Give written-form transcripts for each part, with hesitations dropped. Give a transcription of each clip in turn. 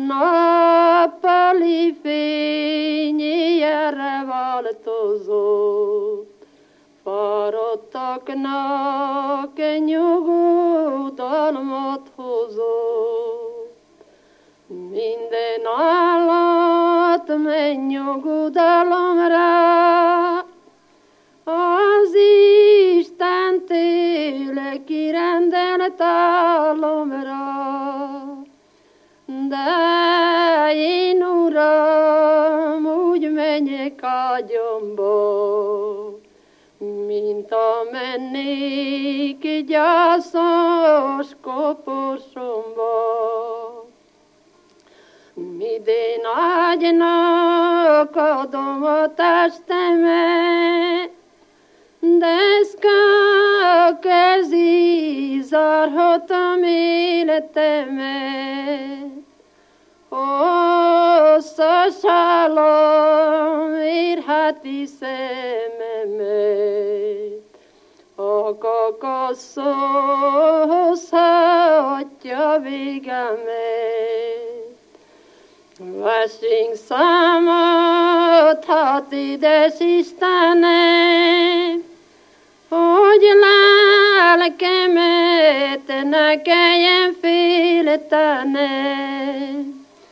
nappali fény éjjelre változott, fáradtaknak nyugodalmat hozott. Minden állat menj nyugodalomra, az Isten tőle kirendelt álomra. De én, Uram, úgy menjek ágyamba, mint amennék gyászos koporsomba. Midén ágynak adom a testemet, deszka kezi zárhatom életemet. Hosszas álom érheti szememet, a kakaszó hozhatja végemet. Vessünk számot, hát édes Istenem, hogy lelkemet ne kelljen féltenem,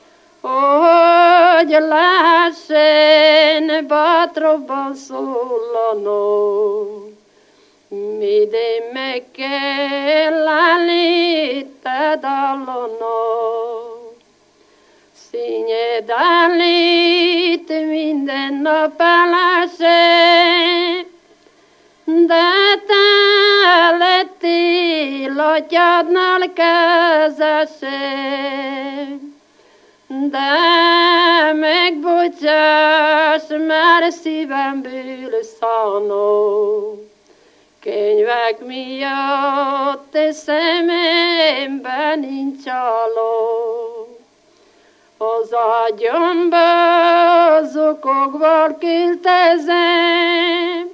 hogy lehessen bátrabban szólanom, midén meg kell állni te dallanom. Színyed állít minden nap elesem, de te lettél atyádnál kezesem. De megbocsáss, mert szívemből szánom, könyvek miatt szememben nincs álom. Az ágyamba zokogva költözem,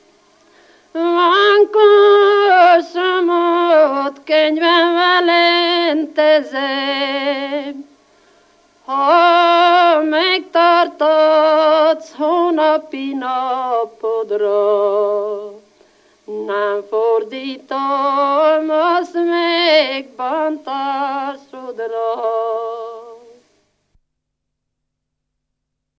vankosamot könyvemvel entezem. Ha megtartatsz hónapi napodra, nem fordítom azt megbántásodra.